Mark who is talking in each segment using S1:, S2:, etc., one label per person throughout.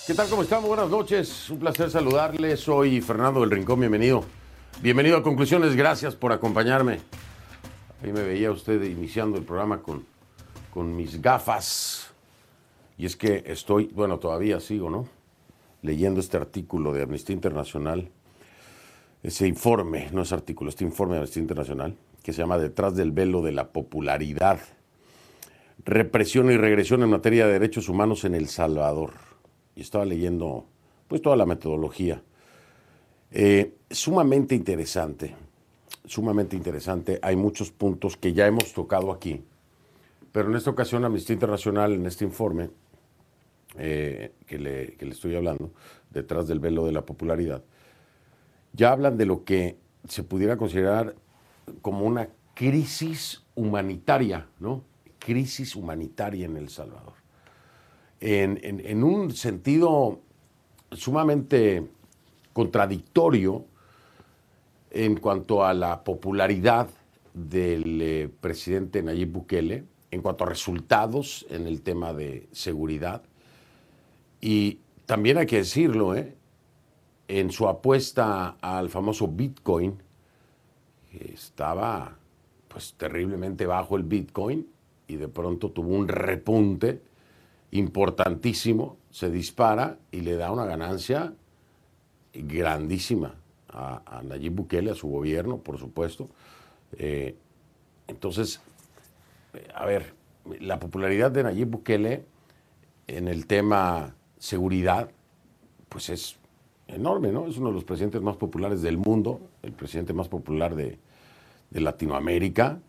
S1: ¿Qué tal? ¿Cómo están? Buenas noches. Un placer saludarles. Soy Fernando del Rincón. Bienvenido. Bienvenido a Conclusiones. Gracias por acompañarme. Ahí me veía usted iniciando el programa con mis gafas. Y es que estoy, bueno, todavía sigo, ¿no? Leyendo este artículo de Amnistía Internacional. Ese informe, no es artículo, este informe de Amnistía Internacional, que se llama Detrás del velo de la popularidad. Represión y regresión en materia de derechos humanos en El Salvador. Y estaba leyendo pues toda la metodología. Sumamente interesante, sumamente interesante. Hay muchos puntos que ya hemos tocado aquí, pero en esta ocasión Amnistía Internacional, en este informe que le estoy hablando, Detrás del velo de la popularidad, ya hablan de lo que se pudiera considerar como una crisis humanitaria, ¿no? Crisis humanitaria en El Salvador. En un sentido sumamente contradictorio en cuanto a la popularidad del presidente Nayib Bukele, en cuanto a resultados en el tema de seguridad. Y también hay que decirlo, en su apuesta al famoso Bitcoin, que estaba pues terriblemente bajo el Bitcoin y de pronto tuvo un repunte importantísimo, se dispara y le da una ganancia grandísima a Nayib Bukele, a su gobierno, por supuesto. Entonces, a ver, la popularidad de Nayib Bukele en el tema seguridad, pues es enorme, ¿no? Es uno de los presidentes más populares del mundo, el presidente más popular de Latinoamérica,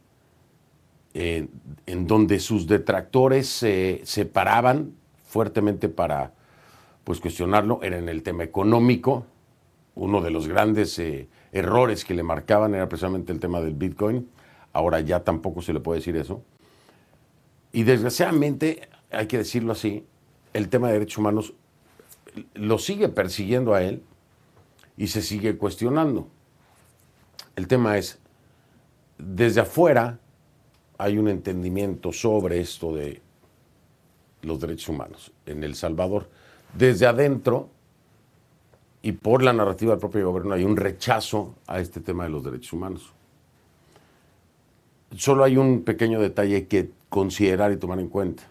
S1: en donde sus detractores se paraban fuertemente para pues, cuestionarlo. Era en el tema económico. Uno de los grandes errores que le marcaban era precisamente el tema del Bitcoin. Ahora ya tampoco se le puede decir eso. Y desgraciadamente, hay que decirlo así, el tema de derechos humanos lo sigue persiguiendo a él y se sigue cuestionando. El tema es, desde afuera hay un entendimiento sobre esto de los derechos humanos en El Salvador. Desde adentro y por la narrativa del propio gobierno hay un rechazo a este tema de los derechos humanos. Solo hay un pequeño detalle que considerar y tomar en cuenta.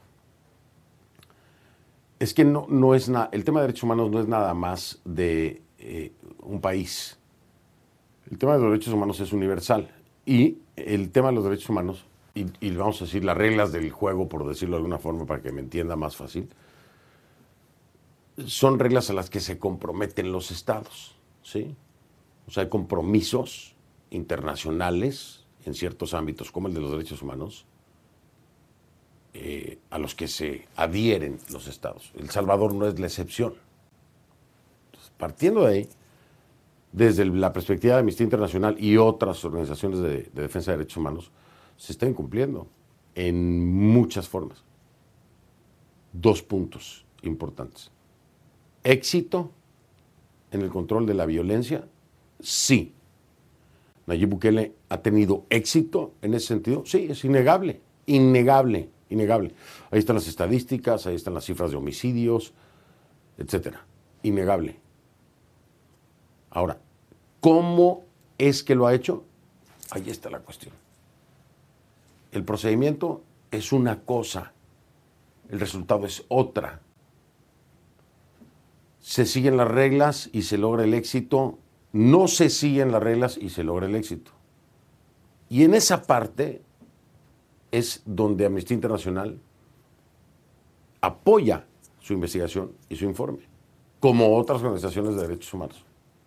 S1: Es que no es el tema de derechos humanos no es nada más de un país. El tema de los derechos humanos es universal. Y el tema de los derechos humanos, y vamos a decir las reglas del juego, por decirlo de alguna forma, para que me entienda más fácil, son reglas a las que se comprometen los estados, ¿sí? O sea, hay compromisos internacionales en ciertos ámbitos, como el de los derechos humanos, a los que se adhieren los estados. El Salvador no es la excepción. Entonces, partiendo de ahí, desde la perspectiva de Amnistía Internacional y otras organizaciones de defensa de derechos humanos, se está incumpliendo en muchas formas. Dos puntos importantes. Éxito en el control de la violencia, sí. Nayib Bukele ha tenido éxito en ese sentido, sí, es innegable, innegable. Ahí están las estadísticas, ahí están las cifras de homicidios, etcétera. Innegable. Ahora, ¿cómo es que lo ha hecho? Ahí está la cuestión. El procedimiento es una cosa, el resultado es otra. Se siguen las reglas y se logra el éxito, no se siguen las reglas y se logra el éxito. Y en esa parte es donde Amnistía Internacional apoya su investigación y su informe, como otras organizaciones de derechos humanos.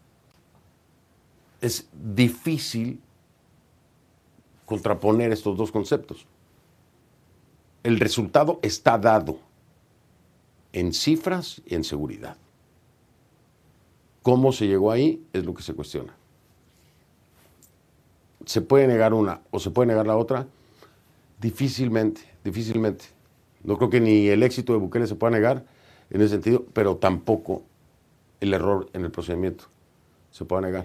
S1: Es difícil contraponer estos dos conceptos. El resultado está dado en cifras y en seguridad. ¿Cómo se llegó ahí? Es lo que se cuestiona. ¿Se puede negar una o se puede negar la otra? Difícilmente. No creo que ni el éxito de Bukele se pueda negar en ese sentido, pero tampoco el error en el procedimiento se pueda negar.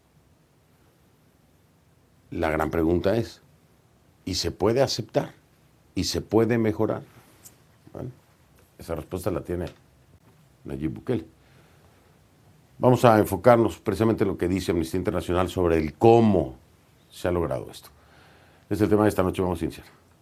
S1: La gran pregunta es, ¿y se puede aceptar? ¿Y se puede mejorar? Bueno, esa respuesta la tiene Nayib Bukele. Vamos a enfocarnos precisamente en lo que dice Amnistía Internacional sobre el cómo se ha logrado esto. Es el tema de esta noche, vamos a iniciar.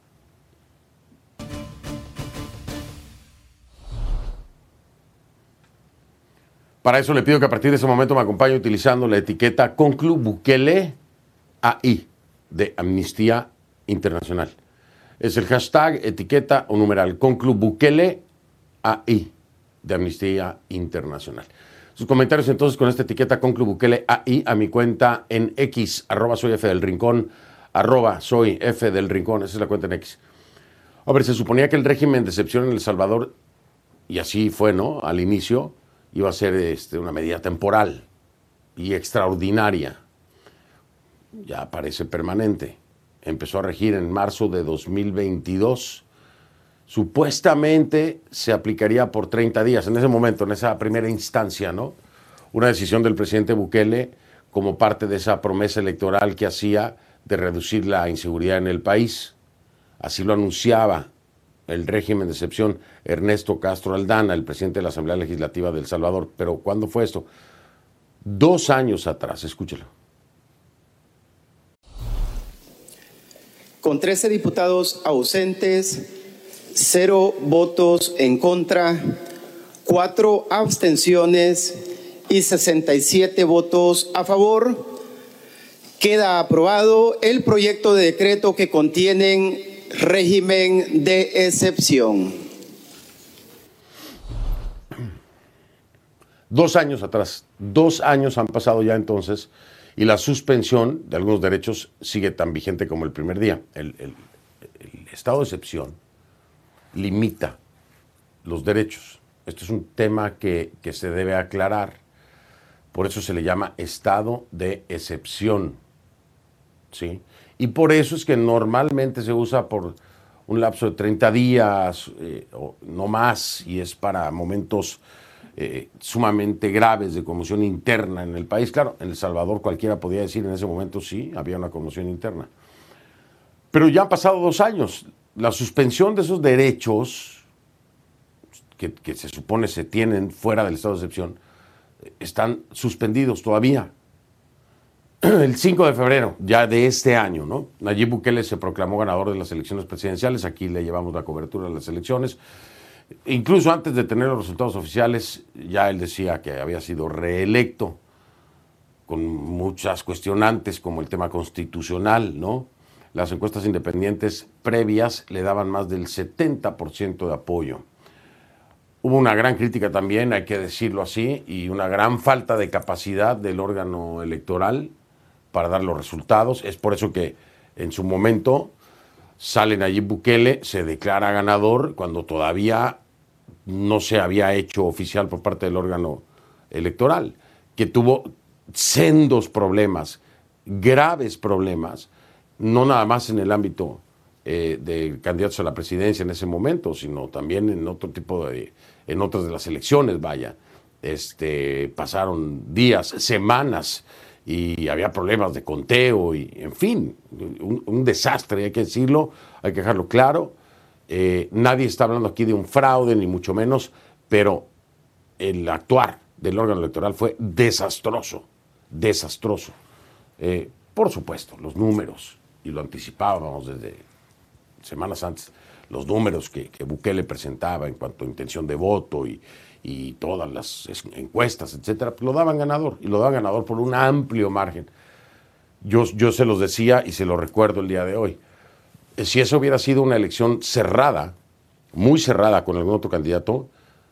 S1: Para eso le pido que a partir de ese momento me acompañe utilizando la etiqueta Conclu Bukele AI de Amnistía Internacional. Es el hashtag, etiqueta o numeral Conclu Bukele AI de Amnistía Internacional. Sus comentarios entonces con esta etiqueta Conclu Bukele AI a mi cuenta en X, @soyfdelrincón, @soyfdelrincón, esa es la cuenta en X. A ver, se suponía que el régimen de excepción en El Salvador, y así fue, ¿no? Al inicio, iba a ser una medida temporal y extraordinaria. Ya parece permanente. Empezó a regir en marzo de 2022. Supuestamente se aplicaría por 30 días, en ese momento, en esa primera instancia, ¿no? Una decisión del presidente Bukele como parte de esa promesa electoral que hacía de reducir la inseguridad en el país. Así lo anunciaba el régimen de excepción Ernesto Castro Aldana, el presidente de la Asamblea Legislativa de El Salvador. Pero ¿cuándo fue esto? 2 años atrás, escúchelo.
S2: Con 13 diputados ausentes, 0 votos en contra, 4 abstenciones y 67 votos a favor, queda aprobado el proyecto de decreto que contiene régimen de excepción.
S1: 2 años atrás, 2 años han pasado ya entonces, y la suspensión de algunos derechos sigue tan vigente como el primer día. El estado de excepción limita los derechos. Esto es un tema que se debe aclarar. Por eso se le llama estado de excepción, ¿sí? Y por eso es que normalmente se usa por un lapso de 30 días o no más, y es para momentos sumamente graves de conmoción interna en el país. Claro, en El Salvador cualquiera podía decir en ese momento sí, había una conmoción interna. Pero ya han pasado 2 años. La suspensión de esos derechos que se supone se tienen fuera del estado de excepción están suspendidos todavía. El 5 de febrero, ya de este año, ¿no? Nayib Bukele se proclamó ganador de las elecciones presidenciales. Aquí le llevamos la cobertura de las elecciones. Incluso antes de tener los resultados oficiales, ya él decía que había sido reelecto, con muchas cuestionantes como el tema constitucional, ¿no? Las encuestas independientes previas le daban más del 70% de apoyo. Hubo una gran crítica también, hay que decirlo así, y una gran falta de capacidad del órgano electoral para dar los resultados. Es por eso que en su momento sale Nayib Bukele, se declara ganador cuando todavía no se había hecho oficial por parte del órgano electoral, que tuvo sendos problemas, graves problemas, no nada más en el ámbito de candidatos a la presidencia en ese momento, sino también en otro tipo en otras de las elecciones, vaya. Pasaron días, semanas, y había problemas de conteo, y en fin, un desastre, hay que decirlo, hay que dejarlo claro. Nadie está hablando aquí de un fraude, ni mucho menos, pero el actuar del órgano electoral fue desastroso, desastroso. Por supuesto, los números, y lo anticipábamos desde semanas antes, los números que Bukele presentaba en cuanto a intención de voto y todas las encuestas, etcétera, pues lo daban ganador, y lo daban ganador por un amplio margen. Yo se los decía y se lo recuerdo el día de hoy. Si eso hubiera sido una elección cerrada, muy cerrada con algún otro candidato,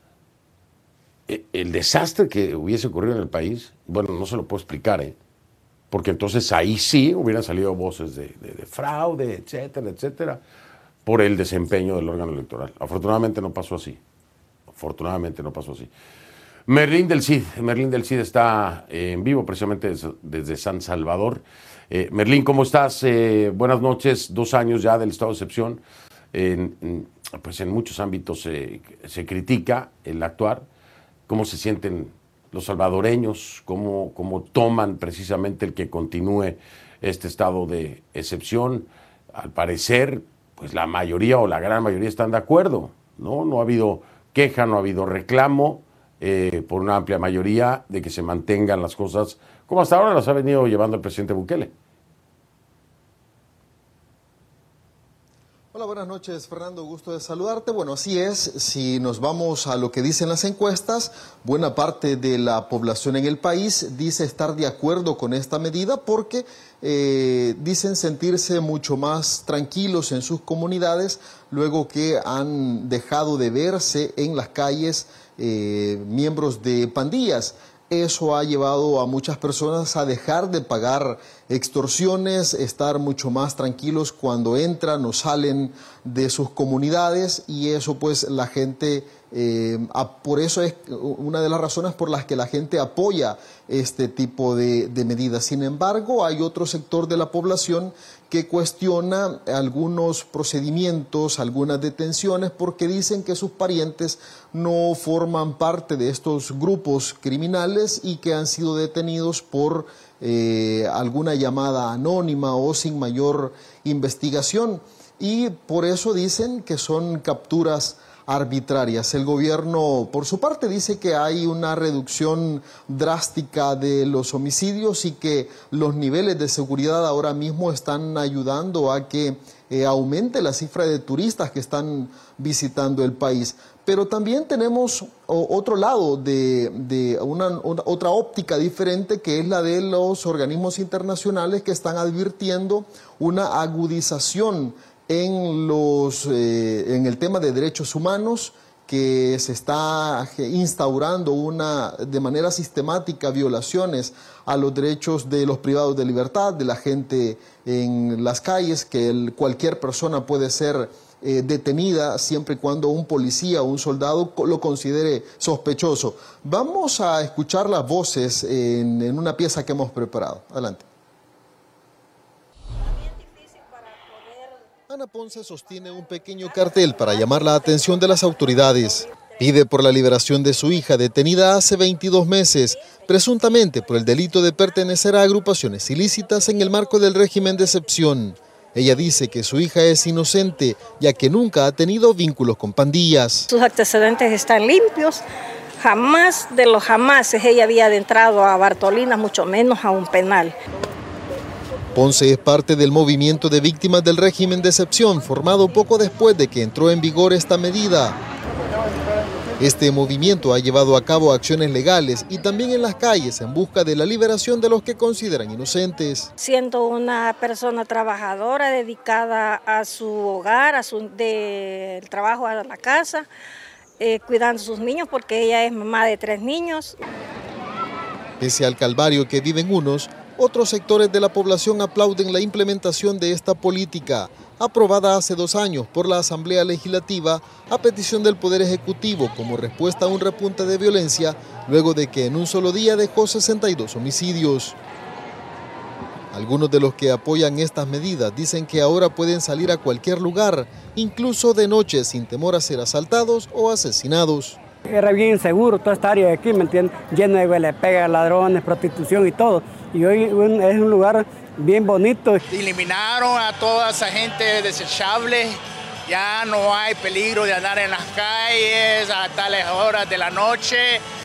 S1: el desastre que hubiese ocurrido en el país, bueno, no se lo puedo explicar, porque entonces ahí sí hubieran salido voces de fraude, etcétera, etcétera, por el desempeño del órgano electoral. Afortunadamente no pasó así. Afortunadamente no pasó así. Merlín del Cid está en vivo precisamente desde San Salvador. Merlín, ¿cómo estás? Buenas noches. 2 años ya del estado de excepción. Pues en muchos ámbitos se critica el actuar. ¿Cómo se sienten los salvadoreños? ¿Cómo toman precisamente el que continúe este estado de excepción? Al parecer, pues la mayoría o la gran mayoría están de acuerdo, ¿no? No ha habido queja, no ha habido reclamo. por una amplia mayoría, de que se mantengan las cosas como hasta ahora las ha venido llevando el presidente Bukele.
S3: Hola, buenas noches, Fernando, gusto de saludarte. Bueno, así es, si nos vamos a lo que dicen las encuestas, buena parte de la población en el país dice estar de acuerdo con esta medida porque dicen sentirse mucho más tranquilos en sus comunidades luego que han dejado de verse en las calles miembros de pandillas. Eso ha llevado a muchas personas a dejar de pagar extorsiones, estar mucho más tranquilos cuando entran o salen de sus comunidades, y eso pues la gente, por eso es una de las razones por las que la gente apoya este tipo de medidas. Sin embargo, hay otro sector de la población que cuestiona algunos procedimientos, algunas detenciones, porque dicen que sus parientes no forman parte de estos grupos criminales y que han sido detenidos por alguna llamada anónima o sin mayor investigación. Y por eso dicen que son capturas arbitrarias. El gobierno, por su parte, dice que hay una reducción drástica de los homicidios y que los niveles de seguridad ahora mismo están ayudando a que aumente la cifra de turistas que están visitando el país. Pero también tenemos otro lado de otra óptica diferente, que es la de los organismos internacionales que están advirtiendo una agudización en el tema de derechos humanos, que se está instaurando de manera sistemática violaciones a los derechos de los privados de libertad, de la gente en las calles, que cualquier persona puede ser detenida siempre y cuando un policía o un soldado lo considere sospechoso. Vamos a escuchar las voces en una pieza que hemos preparado. Adelante. Ana Ponce sostiene un pequeño cartel para llamar la atención de las autoridades. Pide por la liberación de su hija, detenida hace 22 meses, presuntamente por el delito de pertenecer a agrupaciones ilícitas en el marco del régimen de excepción. Ella dice que su hija es inocente, ya que nunca ha tenido vínculos con pandillas.
S4: Sus antecedentes están limpios. Jamás de los jamases ella había adentrado a Bartolinas, mucho menos a un penal.
S3: Ponce es parte del movimiento de víctimas del régimen de excepción, formado poco después de que entró en vigor esta medida. Este movimiento ha llevado a cabo acciones legales y también en las calles en busca de la liberación de los que consideran inocentes.
S4: Siendo una persona trabajadora, dedicada a su hogar, del trabajo a la casa, cuidando a sus niños, porque ella es mamá de 3 niños.
S3: Pese al calvario que viven unos, otros sectores de la población aplauden la implementación de esta política, aprobada hace 2 años por la Asamblea Legislativa a petición del Poder Ejecutivo como respuesta a un repunte de violencia luego de que en un solo día dejó 62 homicidios. Algunos de los que apoyan estas medidas dicen que ahora pueden salir a cualquier lugar, incluso de noche, sin temor a ser asaltados o asesinados.
S5: Era bien inseguro toda esta área de aquí, ¿me entiendes? Lleno de huelepegas, ladrones, prostitución y todo. Y hoy es un lugar bien bonito.
S6: Eliminaron a toda esa gente desechable, ya no hay peligro de andar en las calles a tales horas de la noche.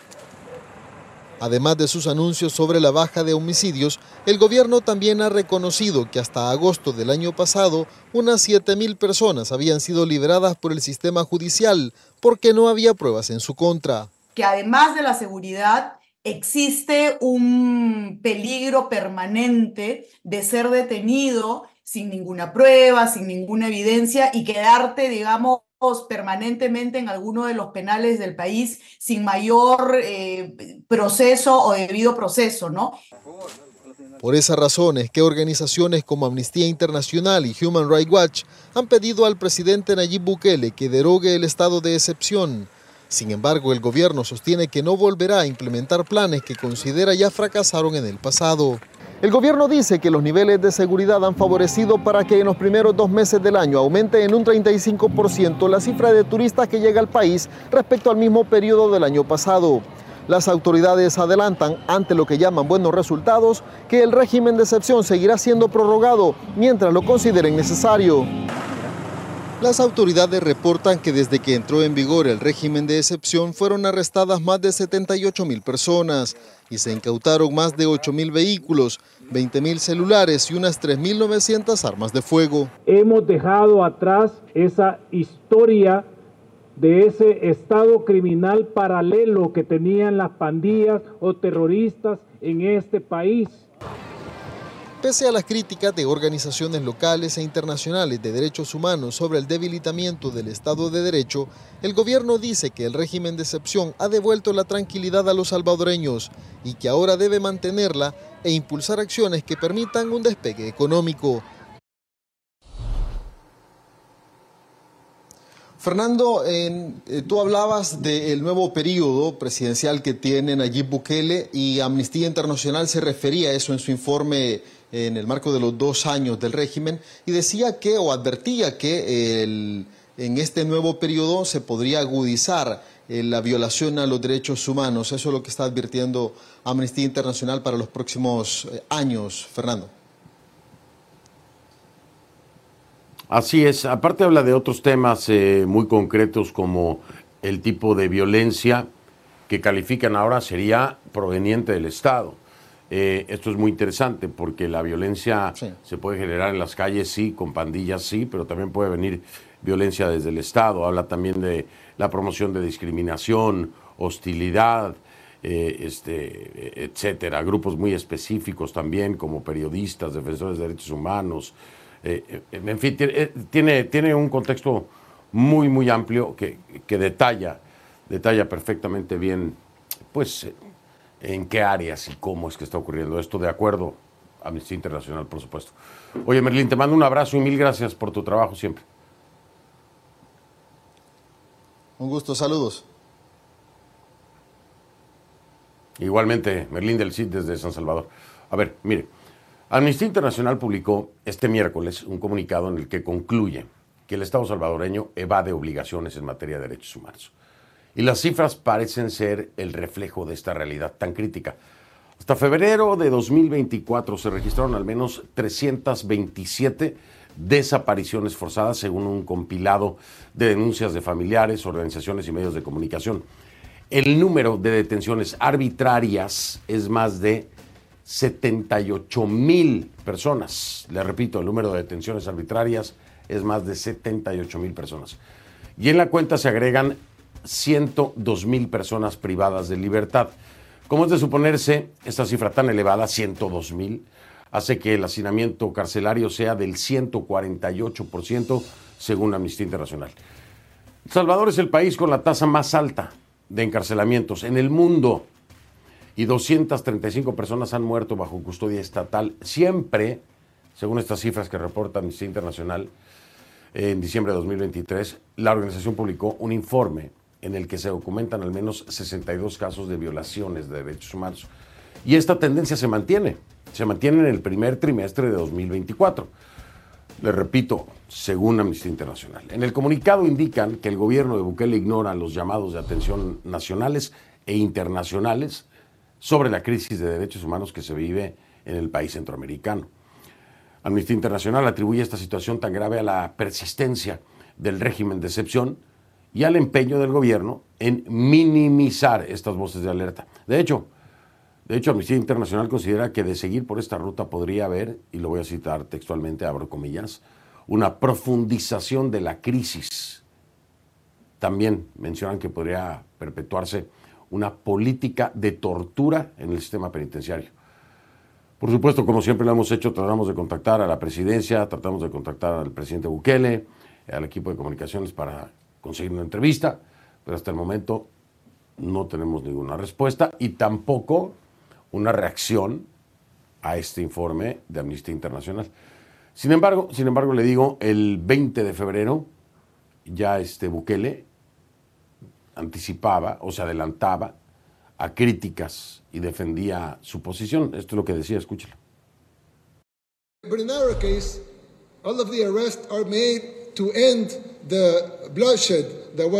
S3: Además de sus anuncios sobre la baja de homicidios, el gobierno también ha reconocido que hasta agosto del año pasado, unas 7,000 personas habían sido liberadas por el sistema judicial porque no había pruebas en su contra.
S7: Que además de la seguridad, existe un peligro permanente de ser detenido sin ninguna prueba, sin ninguna evidencia y quedarte, digamos, permanentemente en alguno de los penales del país sin mayor proceso o debido proceso, ¿no?
S3: Por esas razones que organizaciones como Amnistía Internacional y Human Rights Watch han pedido al presidente Nayib Bukele que derogue el estado de excepción. Sin embargo, el gobierno sostiene que no volverá a implementar planes que considera ya fracasaron en el pasado. El gobierno dice que los niveles de seguridad han favorecido para que en los primeros 2 meses del año aumente en un 35% la cifra de turistas que llega al país respecto al mismo periodo del año pasado. Las autoridades adelantan, ante lo que llaman buenos resultados, que el régimen de excepción seguirá siendo prorrogado mientras lo consideren necesario. Las autoridades reportan que desde que entró en vigor el régimen de excepción fueron arrestadas más de 78.000 personas y se incautaron más de 8.000 vehículos, 20.000 celulares y unas 3.900 armas de fuego.
S8: Hemos dejado atrás esa historia de ese estado criminal paralelo que tenían las pandillas o terroristas en este país.
S3: Pese a las críticas de organizaciones locales e internacionales de derechos humanos sobre el debilitamiento del Estado de Derecho, el gobierno dice que el régimen de excepción ha devuelto la tranquilidad a los salvadoreños y que ahora debe mantenerla e impulsar acciones que permitan un despegue económico. Fernando, tú hablabas del nuevo periodo presidencial que tiene Nayib Bukele y Amnistía Internacional se refería a eso en su informe en el marco de los 2 años del régimen y decía que, o advertía que en este nuevo periodo se podría agudizar la violación a los derechos humanos. Eso es lo que está advirtiendo Amnistía Internacional para los próximos años, Fernando.
S1: Así es, aparte habla de otros temas muy concretos como el tipo de violencia que califican ahora sería proveniente del Estado. Esto es muy interesante porque la violencia se puede generar en las calles, sí, con pandillas, sí, pero también puede venir violencia desde el Estado. Habla también de la promoción de discriminación, hostilidad, etcétera. Grupos muy específicos también como periodistas, defensores de derechos humanos. En fin, tiene un contexto muy, muy amplio que detalla perfectamente bien, pues, en qué áreas y cómo es que está ocurriendo esto, de acuerdo a Amnistía Internacional, por supuesto. Oye, Merlín, te mando un abrazo y mil gracias por tu trabajo siempre.
S3: Un gusto, saludos.
S1: Igualmente, Merlín del CID desde San Salvador. A ver, mire, Amnistía Internacional publicó este miércoles un comunicado en el que concluye que el Estado salvadoreño evade obligaciones en materia de derechos humanos. Y las cifras parecen ser el reflejo de esta realidad tan crítica. Hasta febrero de 2024 se registraron al menos 327 desapariciones forzadas, según un compilado de denuncias de familiares, organizaciones y medios de comunicación. El número de detenciones arbitrarias es más de 78,000 personas. Le repito, el número de detenciones arbitrarias es más de 78,000 personas. Y en la cuenta se agregan 102,000 personas privadas de libertad. Como es de suponerse, esta cifra tan elevada, 102,000, hace que el hacinamiento carcelario sea del 148%, según Amnistía Internacional. El Salvador es el país con la tasa más alta de encarcelamientos en el mundo y 235 personas han muerto bajo custodia estatal. Siempre, según estas cifras que reporta Amnistía Internacional, en diciembre de 2023, la organización publicó un informe en el que se documentan al menos 62 casos de violaciones de derechos humanos. Y esta tendencia se mantiene en el primer trimestre de 2024. Les repito, según Amnistía Internacional. En el comunicado indican que el gobierno de Bukele ignora los llamados de atención nacionales e internacionales sobre la crisis de derechos humanos que se vive en el país centroamericano. Amnistía Internacional atribuye esta situación tan grave a la persistencia del régimen de excepción y al empeño del gobierno en minimizar estas voces de alerta. De hecho, Amnistía Internacional considera que de seguir por esta ruta podría haber, y lo voy a citar textualmente, abro comillas, una profundización de la crisis. También mencionan que podría perpetuarse una política de tortura en el sistema penitenciario. Por supuesto, como siempre lo hemos hecho, tratamos de contactar a la presidencia, tratamos de contactar al presidente Bukele, al equipo de comunicaciones para conseguir una entrevista, pero hasta el momento no tenemos ninguna respuesta y tampoco una reacción a este informe de Amnistía Internacional. Sin embargo, le digo, el 20 de febrero ya Bukele anticipaba o se adelantaba a críticas y defendía su posición. Esto es lo que decía, escúchalo.
S9: But in our case, all of the arrests are made to end the bloodshed that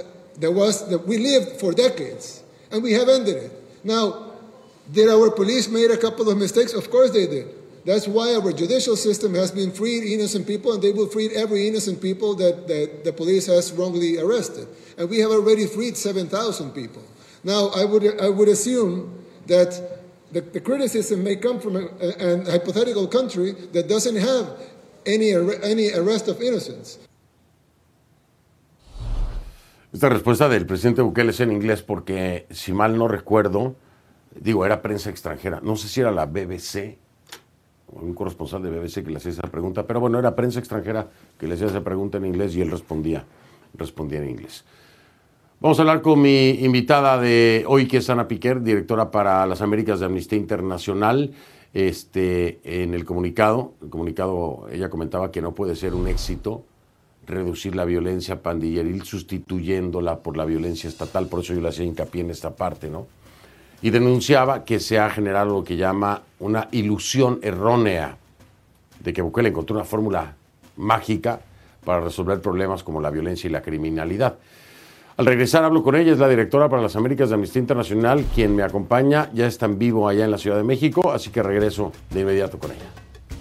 S9: we lived for decades, and we have ended it. Now, did our police made a couple of mistakes? Of course they did. That's why our judicial system has been freed innocent people, and they will free every innocent people that the police has wrongly arrested. And we have already freed 7,000 people. Now, I would assume that the criticism may come from a hypothetical country that doesn't have any arrest of innocents.
S1: Esta respuesta del presidente Bukele es en inglés porque, si mal no recuerdo, era prensa extranjera. No sé si era la BBC o un corresponsal de BBC que le hacía esa pregunta, pero bueno, era prensa extranjera que le hacía esa pregunta en inglés y él respondía en inglés. Vamos a hablar con mi invitada de hoy, que es Ana Piquer, directora para las Américas de Amnistía Internacional. En el comunicado ella comentaba que no puede ser un éxito reducir la violencia pandilleril sustituyéndola por la violencia estatal, por eso yo le hacía hincapié en esta parte, ¿no? Y denunciaba que se ha generado lo que llama una ilusión errónea de que Bukele encontró una fórmula mágica para resolver problemas como la violencia y la criminalidad. Al regresar hablo con ella, es la directora para las Américas de Amnistía Internacional, quien me acompaña, ya está en vivo allá en la Ciudad de México, así que regreso de inmediato con ella.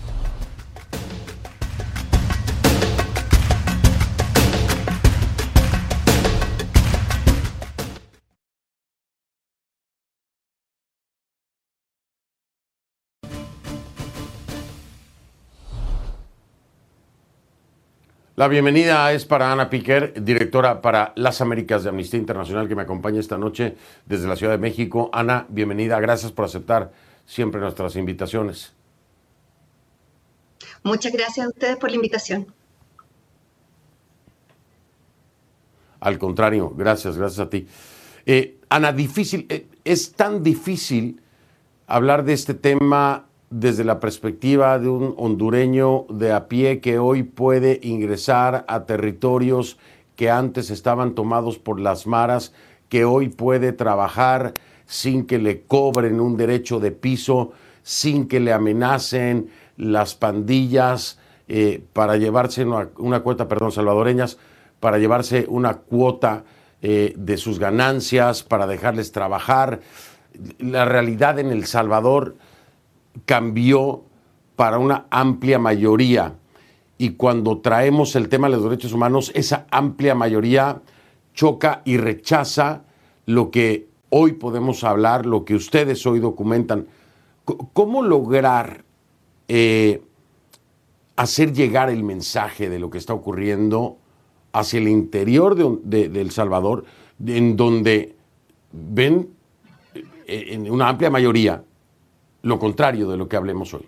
S1: La bienvenida es para Ana Piquer, directora para las Américas de Amnistía Internacional, que me acompaña esta noche desde la Ciudad de México. Ana, bienvenida, gracias por aceptar siempre nuestras invitaciones.
S10: Muchas gracias a ustedes por la invitación.
S1: Al contrario, gracias a ti. Ana, es tan difícil hablar de este tema desde la perspectiva de un hondureño de a pie que hoy puede ingresar a territorios que antes estaban tomados por las maras, que hoy puede trabajar sin que le cobren un derecho de piso, sin que le amenacen las pandillas para llevarse una cuota, salvadoreñas, para llevarse una cuota de sus ganancias, para dejarles trabajar. La realidad en El Salvador cambió para una amplia mayoría, y cuando traemos el tema de los derechos humanos, esa amplia mayoría choca y rechaza lo que hoy podemos hablar, lo que ustedes hoy documentan. ¿Cómo lograr hacer llegar el mensaje de lo que está ocurriendo hacia el interior de El Salvador, en donde ven en una amplia mayoría lo contrario de lo que hablemos hoy?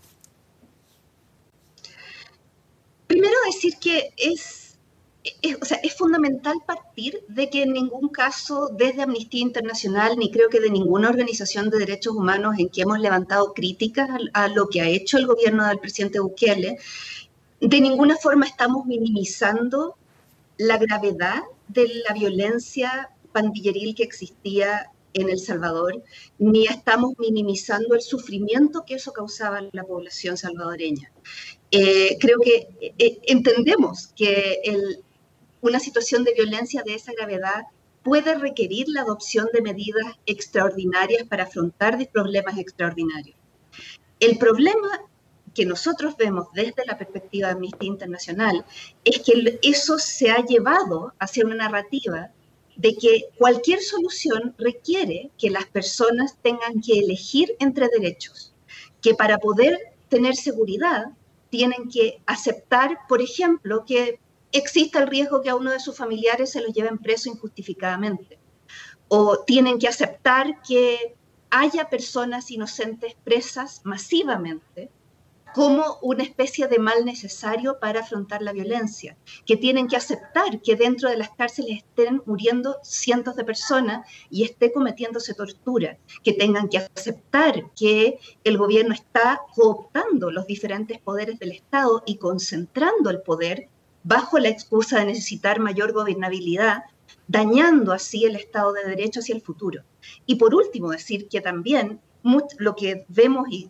S10: Primero decir que es fundamental partir de que en ningún caso desde Amnistía Internacional, ni creo que de ninguna organización de derechos humanos en que hemos levantado críticas a lo que ha hecho el gobierno del presidente Bukele, de ninguna forma estamos minimizando la gravedad de la violencia pandilleril que existía en El Salvador, ni estamos minimizando el sufrimiento que eso causaba en la población salvadoreña. Creo que entendemos que una situación de violencia de esa gravedad puede requerir la adopción de medidas extraordinarias para afrontar problemas extraordinarios. El problema que nosotros vemos desde la perspectiva de Amnistía Internacional es que eso se ha llevado hacia una narrativa de que cualquier solución requiere que las personas tengan que elegir entre derechos, que para poder tener seguridad tienen que aceptar, por ejemplo, que exista el riesgo que a uno de sus familiares se lo lleven preso injustificadamente, o tienen que aceptar que haya personas inocentes presas masivamente como una especie de mal necesario para afrontar la violencia, que tienen que aceptar que dentro de las cárceles estén muriendo cientos de personas y esté cometiéndose tortura, que tengan que aceptar que el gobierno está cooptando los diferentes poderes del Estado y concentrando el poder bajo la excusa de necesitar mayor gobernabilidad, dañando así el Estado de Derecho hacia el futuro. Y por último, decir que también lo que vemos y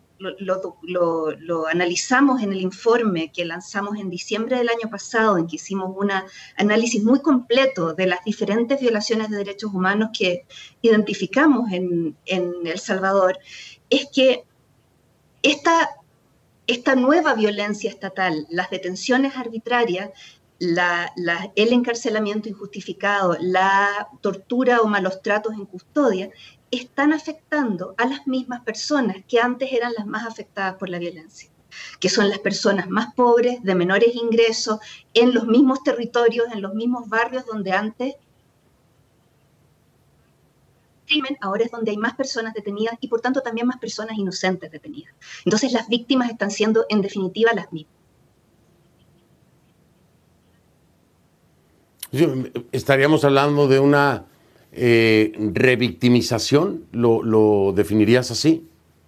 S10: lo analizamos en el informe que lanzamos en diciembre del año pasado, en que hicimos un análisis muy completo de las diferentes violaciones de derechos humanos que identificamos en El Salvador, es que esta esta nueva violencia estatal, las detenciones arbitrarias, el encarcelamiento injustificado, la tortura o malos tratos en custodia, están afectando a las mismas personas que antes eran las más afectadas por la violencia, que son las personas más pobres, de menores ingresos, en los mismos territorios, en los mismos barrios donde antes crimen, ahora es donde hay más personas detenidas y por tanto también más personas inocentes detenidas. Entonces las víctimas están siendo en definitiva las mismas.
S1: ¿Estaríamos hablando de una revictimización? ¿Lo definirías así?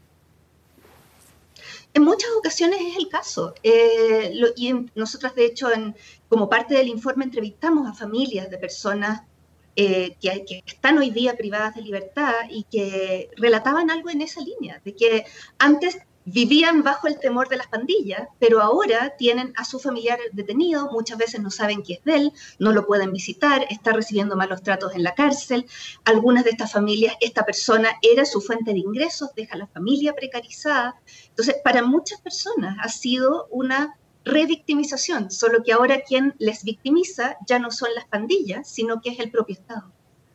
S10: En muchas ocasiones es el caso. Nosotras, de hecho, como parte del informe entrevistamos a familias de personas que están hoy día privadas de libertad y que relataban algo en esa línea, de que antes vivían bajo el temor de las pandillas, pero ahora tienen a su familiar detenido, muchas veces no saben quién es de él, no lo pueden visitar, está recibiendo malos tratos en la cárcel. Algunas de estas familias, esta persona era su fuente de ingresos, deja a la familia precarizada. Entonces, para muchas personas ha sido una revictimización, solo que ahora quien les victimiza ya no son las pandillas, sino que es el propio Estado.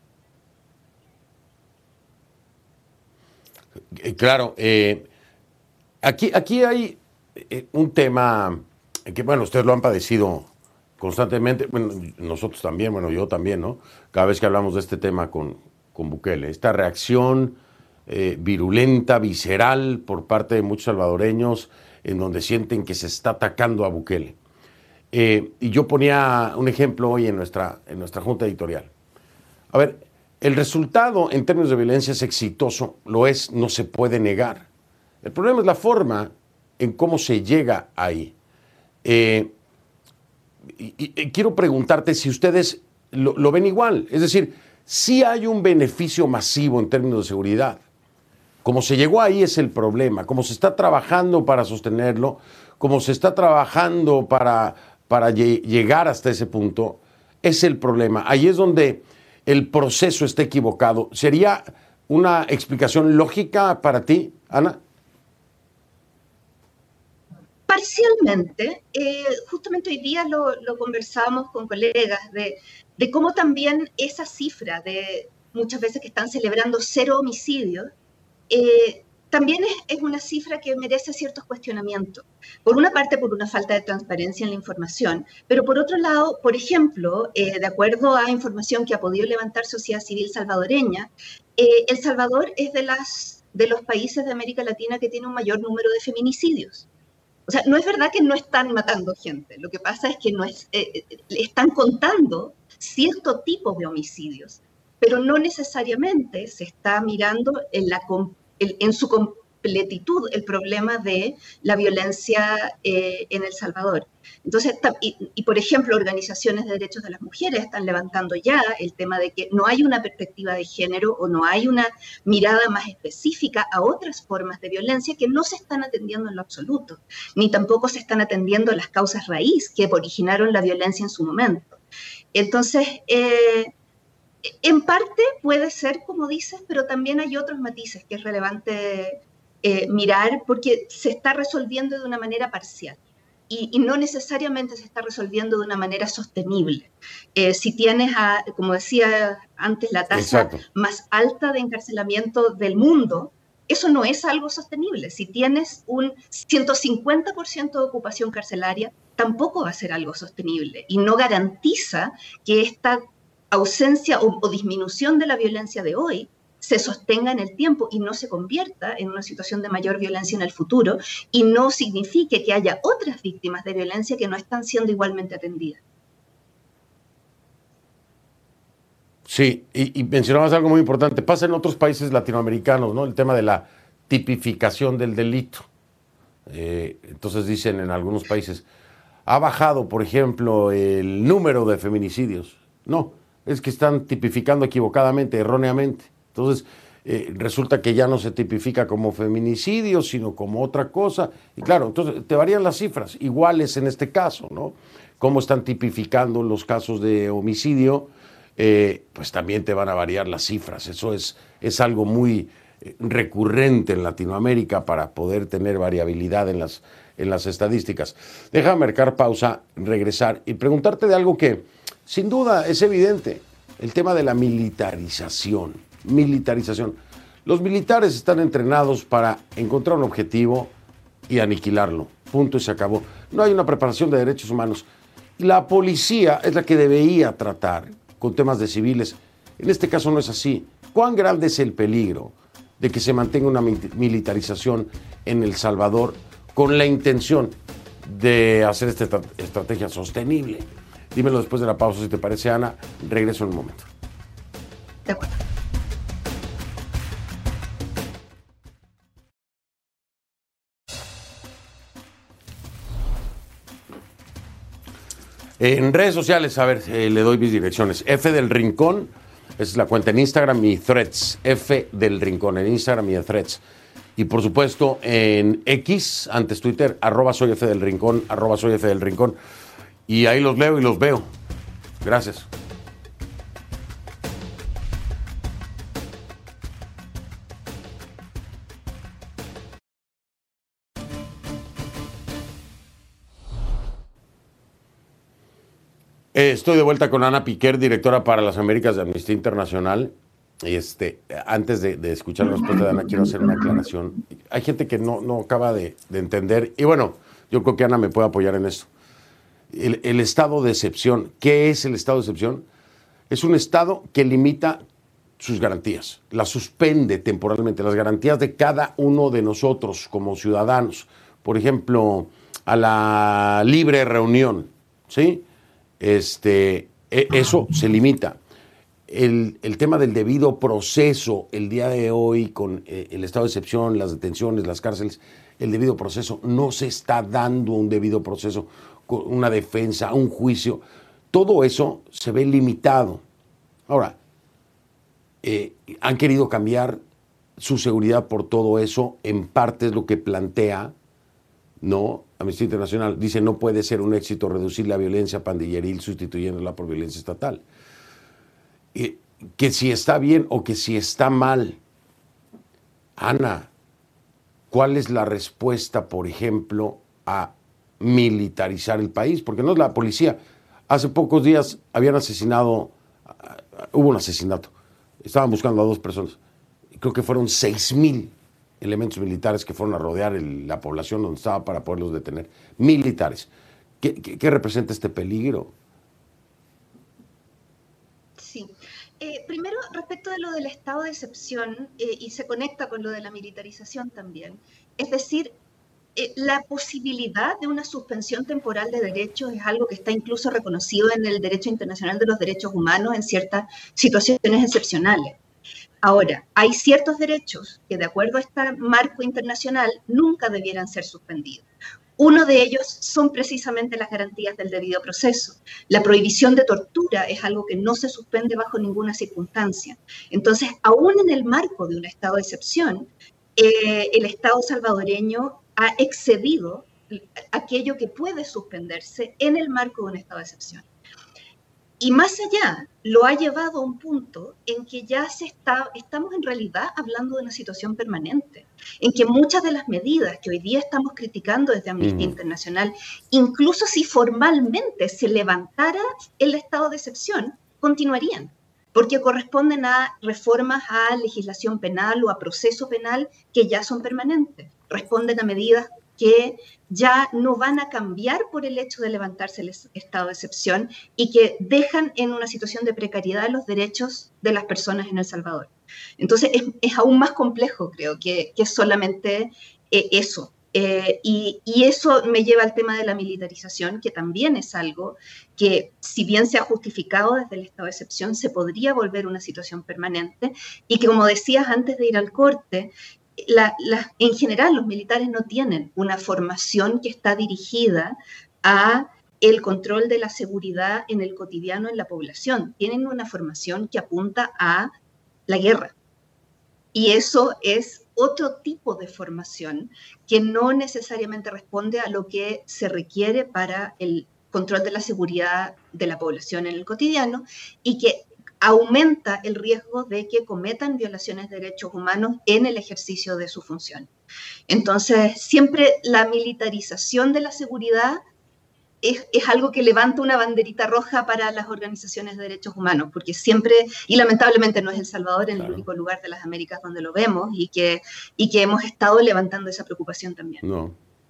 S1: Claro, aquí hay un tema que, bueno, ustedes lo han padecido constantemente, bueno, nosotros también, bueno, yo también, ¿no? Cada vez que hablamos de este tema con Bukele, esta reacción virulenta, visceral por parte de muchos salvadoreños, en donde sienten que se está atacando a Bukele. Y yo ponía un ejemplo hoy en nuestra junta editorial. A ver, el resultado en términos de violencia es exitoso, lo es, no se puede negar. El problema es la forma en cómo se llega ahí. Y quiero preguntarte si ustedes lo ven igual. Es decir, sí hay un beneficio masivo en términos de seguridad. Cómo se llegó ahí es el problema. Cómo se está trabajando para sostenerlo, cómo se está trabajando para llegar hasta ese punto, es el problema. Ahí es donde el proceso está equivocado. ¿Sería una explicación lógica para ti, Ana?
S10: Parcialmente, justamente hoy día lo conversábamos con colegas de cómo también esa cifra de muchas veces que están celebrando 0 homicidios, también es una cifra que merece ciertos cuestionamientos. Por una parte, por una falta de transparencia en la información, pero por otro lado, por ejemplo, de acuerdo a información que ha podido levantar Sociedad Civil Salvadoreña, El Salvador es de los países de América Latina que tiene un mayor número de feminicidios. O sea, no es verdad que no están matando gente, lo que pasa es que están contando cierto tipo de homicidios, pero no necesariamente se está mirando en su completitud el problema de la violencia en El Salvador. Entonces, y por ejemplo, organizaciones de derechos de las mujeres están levantando ya el tema de que no hay una perspectiva de género o no hay una mirada más específica a otras formas de violencia que no se están atendiendo en lo absoluto, ni tampoco se están atendiendo las causas raíz que originaron la violencia en su momento. Entonces, en parte puede ser como dices, pero también hay otros matices que es relevante mirar porque se está resolviendo de una manera parcial. Y no necesariamente se está resolviendo de una manera sostenible. Si tienes, como decía antes, la tasa más alta de encarcelamiento del mundo, eso no es algo sostenible. Si tienes un 150% de ocupación carcelaria, tampoco va a ser algo sostenible y no garantiza que esta ausencia o disminución de la violencia de hoy se sostenga en el tiempo y no se convierta en una situación de mayor violencia en el futuro y no signifique que haya otras víctimas de violencia que no están siendo igualmente atendidas.
S1: Sí, y mencionabas algo muy importante. Pasa en otros países latinoamericanos, ¿no? El tema de la tipificación del delito. Entonces dicen en algunos países, ha bajado, por ejemplo, el número de feminicidios. No, es que están tipificando equivocadamente, erróneamente. Entonces, resulta que ya no se tipifica como feminicidio, sino como otra cosa. Y claro, entonces te varían las cifras, iguales en este caso, ¿no? Cómo están tipificando los casos de homicidio, pues también te van a variar las cifras. Eso es algo muy, recurrente en Latinoamérica para poder tener variabilidad en las estadísticas. Déjame marcar pausa, regresar y preguntarte de algo que sin duda es evidente, el tema de la militarización. Los militares están entrenados para encontrar un objetivo y aniquilarlo. Punto y se acabó. No hay una preparación de derechos humanos. La policía es la que debería tratar con temas de civiles. En este caso no es así. ¿Cuán grande es el peligro de que se mantenga una militarización en El Salvador con la intención de hacer esta estrategia sostenible? Dímelo después de la pausa, si te parece, Ana. Regreso en un momento.
S10: De acuerdo.
S1: En redes sociales, a ver, le doy mis direcciones. F del Rincón, esa es la cuenta en Instagram y Threads. F del Rincón en Instagram y en Threads. Y por supuesto en X, antes Twitter, @soy F del Rincón, @soy F del Rincón. Y ahí los leo y los veo. Gracias. Estoy de vuelta con Ana Piquer, directora para las Américas de Amnistía Internacional. Antes de escuchar la respuesta de Ana, quiero hacer una aclaración. Hay gente que no acaba de entender, y bueno, yo creo que Ana me puede apoyar en esto. El estado de excepción. ¿Qué es el estado de excepción? Es un estado que limita sus garantías, las suspende temporalmente, las garantías de cada uno de nosotros como ciudadanos. Por ejemplo, a la libre reunión, ¿sí? Eso se limita. El tema del debido proceso, el día de hoy, con el estado de excepción, las detenciones, las cárceles, el debido proceso, no se está dando un debido proceso, una defensa, un juicio. Todo eso se ve limitado. Ahora, han querido cambiar su seguridad por todo eso, en parte es lo que plantea, ¿no? Amnistía Internacional dice: no puede ser un éxito reducir la violencia pandilleril sustituyéndola por violencia estatal. Que si está bien o que si está mal. Ana, ¿cuál es la respuesta, por ejemplo, a militarizar el país? Porque no es la policía. Hace pocos días hubo un asesinato. Estaban buscando a 2 personas. Creo que fueron 6,000 elementos militares que fueron a rodear la población donde estaba para poderlos detener. Militares. ¿Qué representa este peligro?
S10: Sí. Primero, respecto de lo del estado de excepción, y se conecta con lo de la militarización también, es decir, la posibilidad de una suspensión temporal de derechos es algo que está incluso reconocido en el derecho internacional de los derechos humanos en ciertas situaciones excepcionales. Ahora, hay ciertos derechos que, de acuerdo a este marco internacional, nunca debieran ser suspendidos. Uno de ellos son precisamente las garantías del debido proceso. La prohibición de tortura es algo que no se suspende bajo ninguna circunstancia. Entonces, aún en el marco de un estado de excepción, el Estado salvadoreño ha excedido aquello que puede suspenderse en el marco de un estado de excepción. Y más allá, lo ha llevado a un punto en que ya estamos en realidad hablando de una situación permanente, en que muchas de las medidas que hoy día estamos criticando desde Amnistía Internacional, incluso si formalmente se levantara el estado de excepción, continuarían, porque corresponden a reformas a legislación penal o a proceso penal que ya son permanentes, responden a medidas que ya no van a cambiar por el hecho de levantarse el estado de excepción y que dejan en una situación de precariedad los derechos de las personas en El Salvador. Entonces es aún más complejo, creo, que solamente eso. Y eso me lleva al tema de la militarización, que también es algo que, si bien se ha justificado desde el estado de excepción, se podría volver una situación permanente y que, como decías antes de ir al corte, en general los militares no tienen una formación que está dirigida a el control de la seguridad en el cotidiano en la población. Tienen una formación que apunta a la guerra. Y eso es otro tipo de formación que no necesariamente responde a lo que se requiere para el control de la seguridad de la población en el cotidiano y que aumenta el riesgo de que cometan violaciones de derechos humanos en el ejercicio de su función. Entonces, siempre la militarización de la seguridad es algo que levanta una banderita roja para las organizaciones de derechos humanos, porque siempre, y lamentablemente no es El Salvador el único lugar de las Américas donde lo vemos, y que hemos estado levantando esa preocupación también.
S1: No.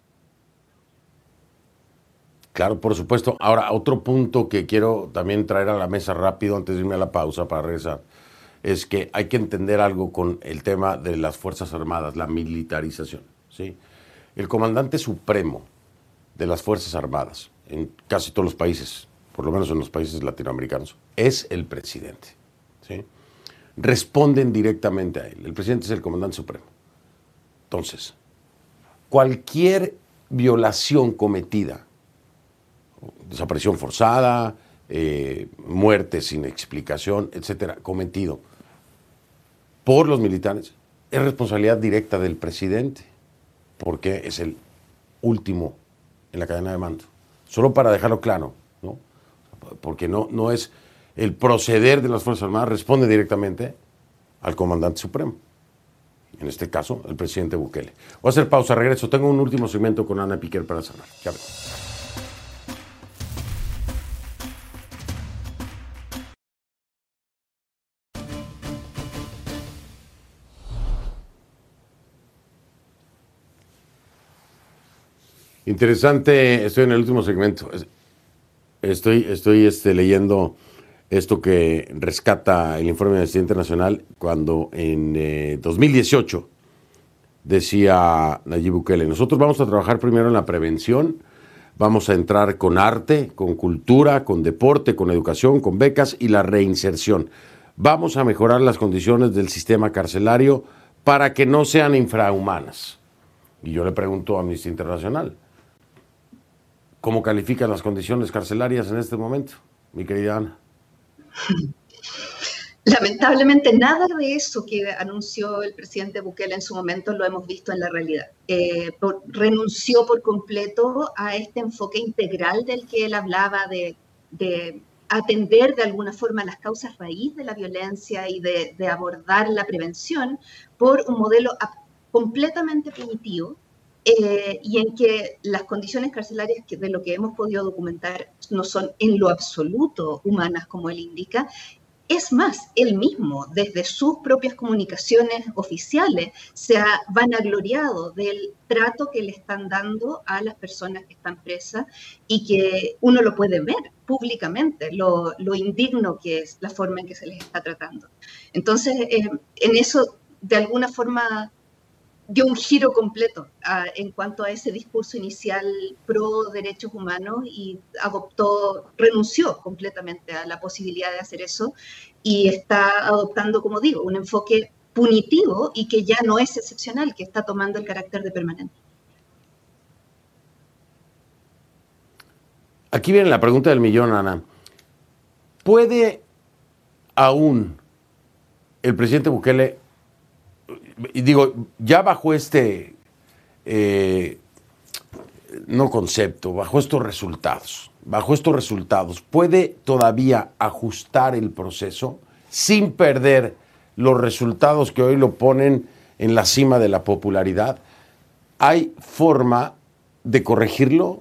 S1: Claro, por supuesto. Ahora, otro punto que quiero también traer a la mesa rápido antes de irme a la pausa para regresar, es que hay que entender algo con el tema de las Fuerzas Armadas, la militarización, ¿sí? El comandante supremo de las Fuerzas Armadas, en casi todos los países, por lo menos en los países latinoamericanos, es el presidente, ¿sí? Responden directamente a él. El presidente es el comandante supremo. Entonces, cualquier violación cometida, desaparición forzada, muerte sin explicación, etcétera, cometido por los militares, es responsabilidad directa del presidente, porque es el último en la cadena de mando. Solo para dejarlo claro, ¿no? Porque no es el proceder de las Fuerzas Armadas, responde directamente al comandante supremo. En este caso, el presidente Bukele. Voy a hacer pausa, regreso. Tengo un último segmento con Ana Piquer para cerrar. Ya veremos. Interesante, estoy en el último segmento. Estoy leyendo esto que rescata el informe de Amnistía Internacional cuando en 2018 decía Nayib Bukele: nosotros vamos a trabajar primero en la prevención, vamos a entrar con arte, con cultura, con deporte, con educación, con becas y la reinserción. Vamos a mejorar las condiciones del sistema carcelario para que no sean infrahumanas. Y yo le pregunto a Amnistía Internacional, ¿cómo califican las condiciones carcelarias en este momento, mi querida Ana?
S10: Lamentablemente nada de eso que anunció el presidente Bukele en su momento lo hemos visto en la realidad. Renunció por completo a este enfoque integral del que él hablaba, de atender de alguna forma las causas raíz de la violencia y de abordar la prevención por un modelo completamente punitivo, y en que las condiciones carcelarias, que de lo que hemos podido documentar, no son en lo absoluto humanas, como él indica. Es más, él mismo, desde sus propias comunicaciones oficiales, se ha vanagloriado del trato que le están dando a las personas que están presas, y que uno lo puede ver públicamente, lo indigno que es la forma en que se les está tratando. Entonces, en eso, de alguna forma, dio un giro completo en cuanto a ese discurso inicial pro derechos humanos, y renunció completamente a la posibilidad de hacer eso, y está adoptando, como digo, un enfoque punitivo y que ya no es excepcional, que está tomando el carácter de permanente.
S1: Aquí viene la pregunta del millón, Ana. ¿Puede aún el presidente Bukele, y digo, ya bajo no concepto, bajo estos resultados, puede todavía ajustar el proceso sin perder los resultados que hoy lo ponen en la cima de la popularidad? ¿Hay forma de corregirlo?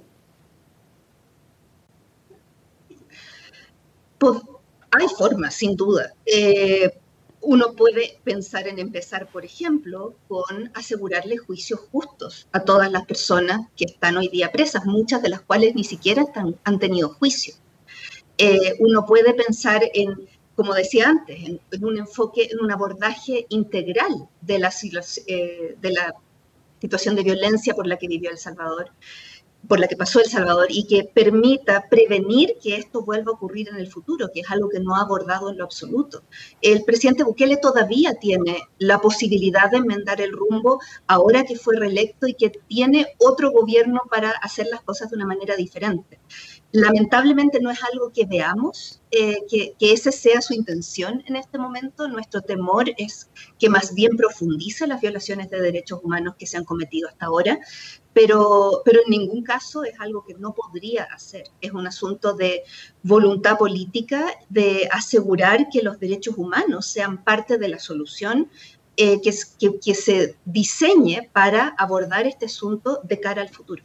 S10: Pues, hay forma, sin duda. Uno puede pensar en empezar, por ejemplo, con asegurarle juicios justos a todas las personas que están hoy día presas, muchas de las cuales ni siquiera han tenido juicio. Uno puede pensar en, como decía antes, en un enfoque, en un abordaje integral de la situación de violencia por la que vivió El Salvador, por la que pasó El Salvador, y que permita prevenir que esto vuelva a ocurrir en el futuro, que es algo que no ha abordado en lo absoluto. El presidente Bukele todavía tiene la posibilidad de enmendar el rumbo ahora que fue reelecto y que tiene otro gobierno para hacer las cosas de una manera diferente. Lamentablemente no es algo que veamos, que esa sea su intención en este momento. Nuestro temor es que más bien profundice las violaciones de derechos humanos que se han cometido hasta ahora, pero en ningún caso es algo que no podría hacer. Es un asunto de voluntad política, de asegurar que los derechos humanos sean parte de la solución, que se diseñe para abordar este asunto de cara al futuro.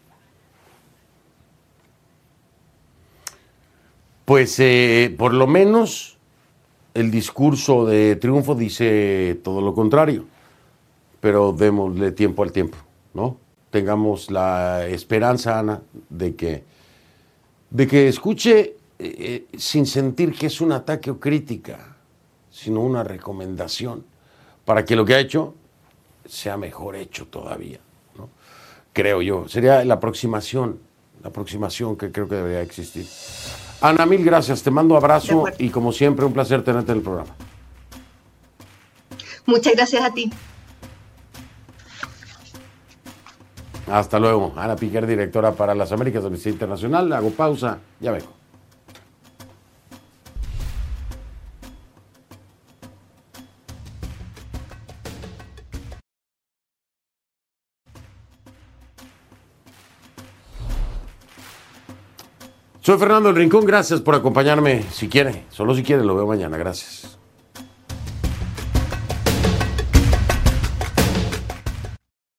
S1: Pues por lo menos el discurso de triunfo dice todo lo contrario, pero démosle tiempo al tiempo, ¿no? Tengamos la esperanza, Ana, de que escuche sin sentir que es un ataque o crítica, sino una recomendación para que lo que ha hecho sea mejor hecho todavía, ¿no? Creo yo, sería la aproximación que creo que debería existir. Ana, mil gracias, te mando abrazo y como siempre un placer tenerte en el programa.
S10: Muchas gracias a ti.
S1: Hasta luego. Ana Piquer, directora para las Américas de Amnistía Internacional. Hago pausa, ya vengo. Soy Fernando El Rincón, gracias por acompañarme. Si quiere, solo si quiere, lo veo mañana. Gracias.